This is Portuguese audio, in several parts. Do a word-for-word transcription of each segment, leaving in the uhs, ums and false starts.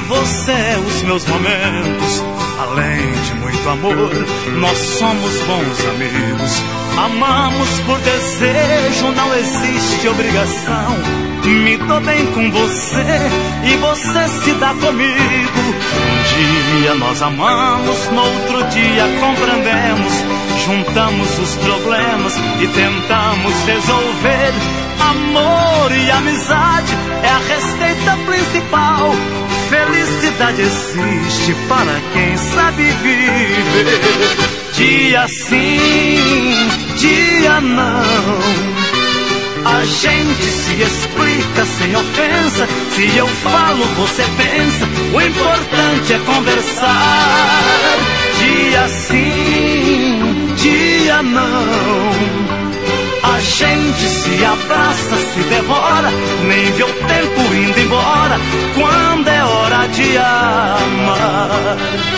você os meus momentos. Além de muito amor, nós somos bons amigos. Amamos por desejo, não existe obrigação. Me dou bem com você e você se dá comigo. Um dia nós amamos, no outro dia compreendemos. Juntamos os problemas e tentamos resolver. Amor e amizade é a receita principal. Felicidade existe para quem sabe viver. Dia sim, dia não. A gente se explica sem ofensa. Se eu falo, você pensa. O importante é conversar. Dia sim, dia não. A gente se abraça, se devora, nem vê o tempo indo embora, quando é hora de amar.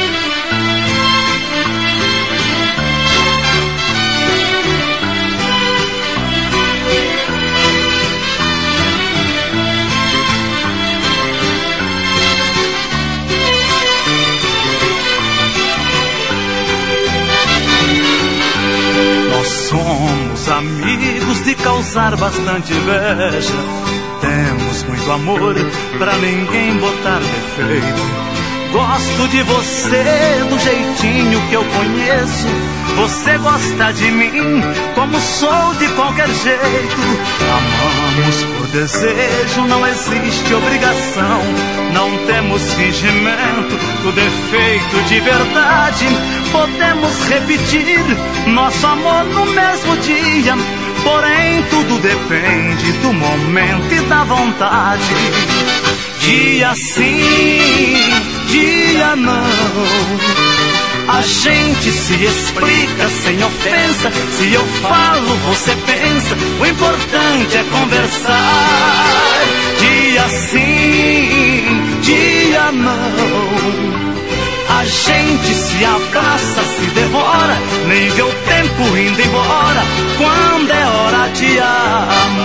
Somos amigos de causar bastante inveja. Temos muito amor pra ninguém botar defeito. Gosto de você do jeitinho que eu conheço. Você gosta de mim como sou de qualquer jeito. Amamos por desejo, não existe obrigação. Não temos fingimento, tudo é feito de verdade. Podemos repetir nosso amor no mesmo dia, porém tudo depende do momento e da vontade. Dia sim, dia não. A gente se explica sem ofensa. Se eu falo, você pensa. O importante é conversar. Dia sim, dia não. A gente se abraça, se devora, nem vê o tempo indo embora, quando é hora de amar.